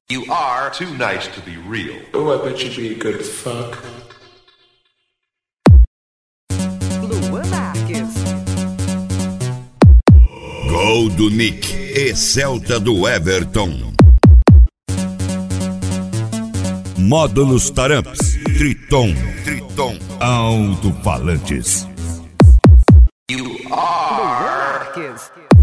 You are too nice to be real. Oh, I bet you'd be a good fuck. Luan Marques. Gol do Nick e Celta do Everton. Módulos Taramps, Triton, Alto-falantes. You are Luan Marques.